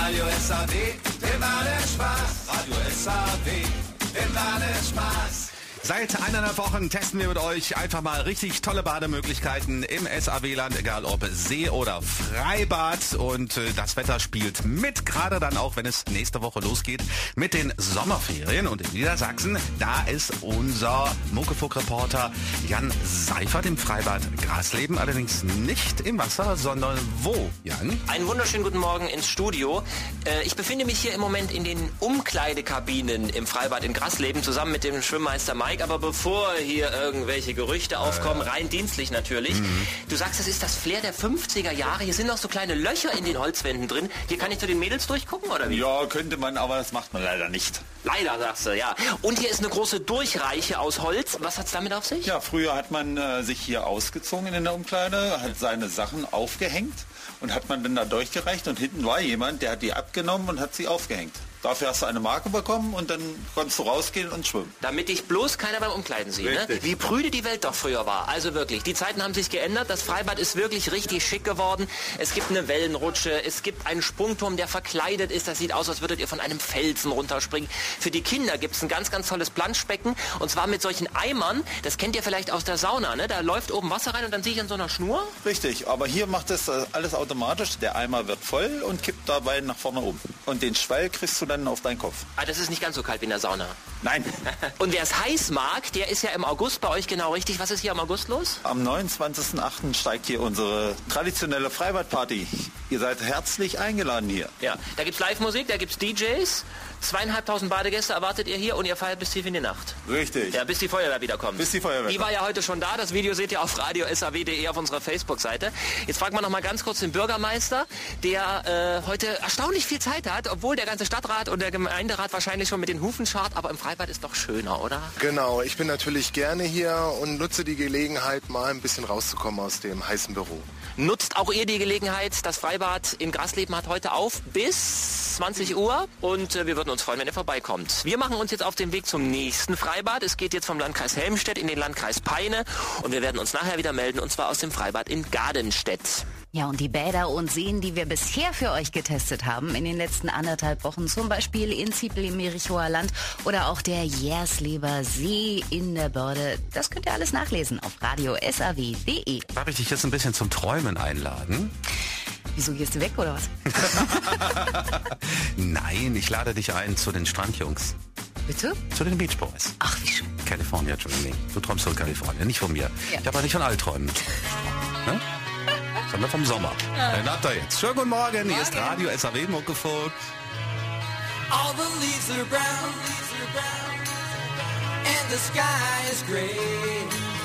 Radio SAW, wir machen Spaß. Radio SAW, wir machen Spaß. Seit 1,5 Wochen testen wir mit euch einfach mal richtig tolle Bademöglichkeiten im SAW-Land, egal ob See oder Freibad. Und das Wetter spielt mit, gerade dann auch, wenn es nächste Woche losgeht mit den Sommerferien. Und in Niedersachsen, da ist unser Muckefuck-Reporter Jan Seifert im Freibad Grasleben. Allerdings nicht im Wasser, sondern wo, Jan? Einen wunderschönen guten Morgen ins Studio. Ich befinde mich hier im Moment in den Umkleidekabinen im Freibad in Grasleben zusammen mit dem Schwimmmeister Mike. Aber bevor hier irgendwelche Gerüchte aufkommen, rein dienstlich natürlich. Du sagst, das ist das Flair der 50er Jahre. Hier sind noch so kleine Löcher in den Holzwänden drin. Hier kann ich zu den Mädels durchgucken, oder wie? Ja, könnte man, aber das macht man leider nicht. Leider, sagst du, ja. Und hier ist eine große Durchreiche aus Holz. Was hat's damit auf sich? Ja, früher hat man sich hier ausgezogen in der Umkleide, hat seine Sachen aufgehängt und hat man dann da durchgereicht und hinten war jemand, der hat die abgenommen und hat sie aufgehängt. Dafür hast du eine Marke bekommen und dann konntest du rausgehen und schwimmen. Damit dich bloß keiner beim Umkleiden sieht, ne? Wie prüde die Welt doch früher war. Also wirklich, die Zeiten haben sich geändert. Das Freibad ist wirklich richtig schick geworden. Es gibt eine Wellenrutsche, es gibt einen Sprungturm, der verkleidet ist. Das sieht aus, als würdet ihr von einem Felsen runterspringen. Für die Kinder gibt es ein ganz, ganz tolles Planschbecken. Und zwar mit solchen Eimern. Das kennt ihr vielleicht aus der Sauna, ne? Da läuft oben Wasser rein und dann sehe ich an so einer Schnur. Richtig, aber hier macht das alles automatisch. Der Eimer wird voll und kippt dabei nach vorne um. Und den Schwall kriegst du dann auf deinen Kopf. Ah, das ist nicht ganz so kalt wie in der Sauna. Nein. Und wer es heiß mag, der ist ja im August bei euch genau richtig. Was ist hier im August los? Am 29.08. steigt hier unsere traditionelle Freibadparty. Ihr seid herzlich eingeladen hier. Ja, da gibt's Live-Musik, da gibt's DJs. 2.500 Badegäste erwartet ihr hier und ihr feiert bis tief in die Nacht. Richtig. Ja, bis die Feuerwehr wiederkommt. Bis die Feuerwehr Die war ja heute schon da. Das Video seht ihr auf radiosaw.de auf unserer Facebook-Seite. Jetzt fragen wir noch mal ganz kurz den Bürgermeister, der heute erstaunlich viel Zeit hat, obwohl der ganze Stadtrat und der Gemeinderat wahrscheinlich schon mit den Hufen scharrt. Aber im Freibad ist doch schöner, oder? Genau, ich bin natürlich gerne hier und nutze die Gelegenheit, mal ein bisschen rauszukommen aus dem heißen Büro. Nutzt auch ihr die Gelegenheit. Das Freibad in Grasleben hat heute auf bis 20 Uhr und wir würden uns freuen, wenn ihr vorbeikommt. Wir machen uns jetzt auf den Weg zum nächsten Freibad. Es geht jetzt vom Landkreis Helmstedt in den Landkreis Peine und wir werden uns nachher wieder melden, und zwar aus dem Freibad in Gardenstedt. Ja, und die Bäder und Seen, die wir bisher für euch getestet haben in den letzten 1,5 Wochen, zum Beispiel in Ziepel im Merichower Land oder auch der Jersleber See in der Börde, das könnt ihr alles nachlesen auf radiosaw.de. Darf ich dich jetzt ein bisschen zum Träumen einladen? Wieso, gehst du weg oder was? Nein, ich lade dich ein zu den Strandjungs. Bitte? Zu den Beach Boys. Ach, wie schön. California Dreaming. Du träumst von Kalifornien, nicht von mir. Ja. Ich habe auch nicht von Albträumen gesprochen. Ne? Sondern vom Sommer. Dann habt ihr jetzt. Schönen guten Morgen, hier ist Radio SAW Muckefuck. All the leaves are brown, and the sky is gray.